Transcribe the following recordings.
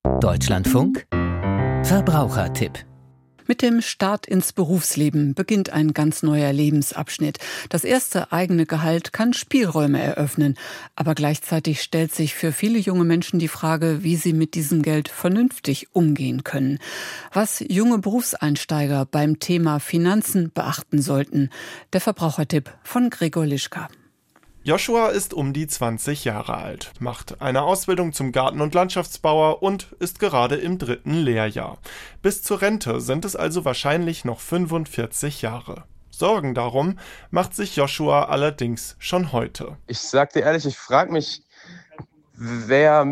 Deutschlandfunk Verbrauchertipp. Mit dem Start ins Berufsleben beginnt ein ganz neuer Lebensabschnitt. Das erste eigene Gehalt kann Spielräume eröffnen. Aber gleichzeitig stellt sich für viele junge Menschen die Frage, wie sie mit diesem Geld vernünftig umgehen können. Was junge Berufseinsteiger beim Thema Finanzen beachten sollten. Der Verbrauchertipp von Gregor Lischka. Joshua ist um die 20 Jahre alt, macht eine Ausbildung zum Garten- und Landschaftsbauer und ist gerade im 3. Lehrjahr. Bis zur Rente sind es also wahrscheinlich noch 45 Jahre. Sorgen darum macht sich Joshua allerdings schon heute. Ich sag dir ehrlich, ich frage mich, wer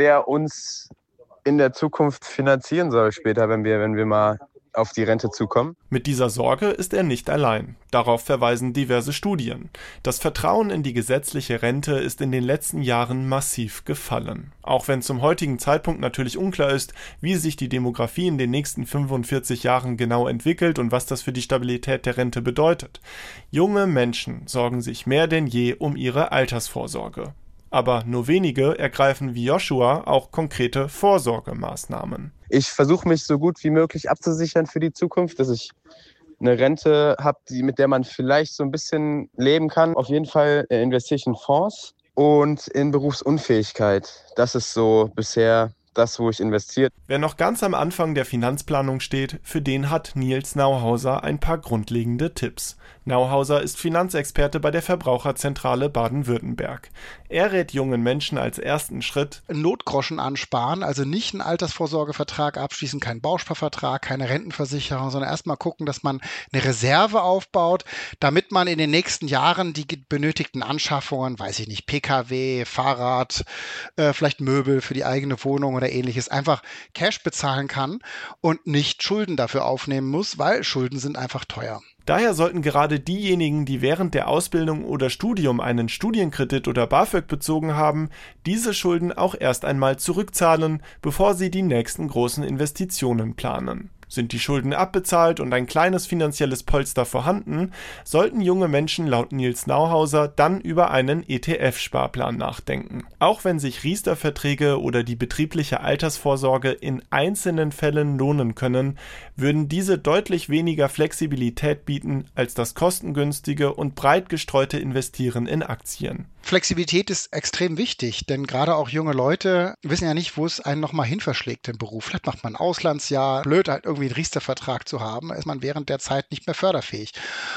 uns in der Zukunft finanzieren soll später, wenn wir mal auf die Rente zukommen. Mit dieser Sorge ist er nicht allein. Darauf verweisen diverse Studien. Das Vertrauen in die gesetzliche Rente ist in den letzten Jahren massiv gefallen. Auch wenn zum heutigen Zeitpunkt natürlich unklar ist, wie sich die Demografie in den nächsten 45 Jahren genau entwickelt und was das für die Stabilität der Rente bedeutet. Junge Menschen sorgen sich mehr denn je um ihre Altersvorsorge. Aber nur wenige ergreifen wie Joshua auch konkrete Vorsorgemaßnahmen. Ich versuche mich so gut wie möglich abzusichern für die Zukunft, dass ich eine Rente habe, mit der man vielleicht so ein bisschen leben kann. Auf jeden Fall investiere ich in Fonds und in Berufsunfähigkeit. Das ist so bisher das, wo ich investiere. Wer noch ganz am Anfang der Finanzplanung steht, für den hat Nils Nauhauser ein paar grundlegende Tipps. Nauhauser ist Finanzexperte bei der Verbraucherzentrale Baden-Württemberg. Er rät jungen Menschen als ersten Schritt: Notgroschen ansparen, also nicht einen Altersvorsorgevertrag abschließen, keinen Bausparvertrag, keine Rentenversicherung, sondern erstmal gucken, dass man eine Reserve aufbaut, damit man in den nächsten Jahren die benötigten Anschaffungen, weiß ich nicht, PKW, Fahrrad, vielleicht Möbel für die eigene Wohnung oder ähnliches, einfach Cash bezahlen kann und nicht Schulden dafür aufnehmen muss, weil Schulden sind einfach teuer. Daher sollten gerade diejenigen, die während der Ausbildung oder Studium einen Studienkredit oder BAföG bezogen haben, diese Schulden auch erst einmal zurückzahlen, bevor sie die nächsten großen Investitionen planen. Sind die Schulden abbezahlt und ein kleines finanzielles Polster vorhanden, sollten junge Menschen laut Nils Nauhauser dann über einen ETF-Sparplan nachdenken. Auch wenn sich Riester-Verträge oder die betriebliche Altersvorsorge in einzelnen Fällen lohnen können, würden diese deutlich weniger Flexibilität bieten als das kostengünstige und breit gestreute Investieren in Aktien. Flexibilität ist extrem wichtig, denn gerade auch junge Leute wissen ja nicht, wo es einen nochmal hin verschlägt im Beruf. Vielleicht macht man ein Auslandsjahr, blöd halt irgendwie einen Riester-Vertrag zu haben, ist man während der Zeit nicht mehr förderfähig.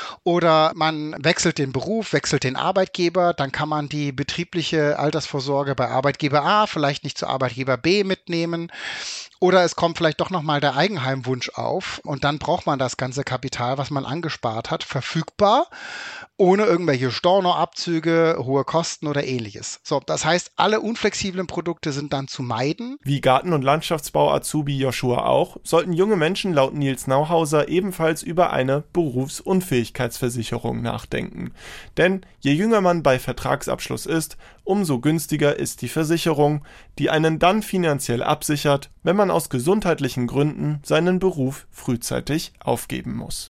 Oder man wechselt den Beruf, wechselt den Arbeitgeber, dann kann man die betriebliche Altersvorsorge bei Arbeitgeber A vielleicht nicht zu Arbeitgeber B mitnehmen. Oder es kommt vielleicht doch nochmal der Eigenheimwunsch auf und dann braucht man das ganze Kapital, was man angespart hat, verfügbar, ohne irgendwelche Stornoabzüge, hohe Kosten oder ähnliches. So, das heißt, alle unflexiblen Produkte sind dann zu meiden. Wie Garten- und Landschaftsbau-Azubi Joshua auch, sollten junge Menschen laut Nils Nauhauser ebenfalls über eine Berufsunfähigkeitsversicherung nachdenken. Denn je jünger man bei Vertragsabschluss ist, umso günstiger ist die Versicherung, die einen dann finanziell absichert, wenn man aus gesundheitlichen Gründen seinen Beruf frühzeitig aufgeben muss.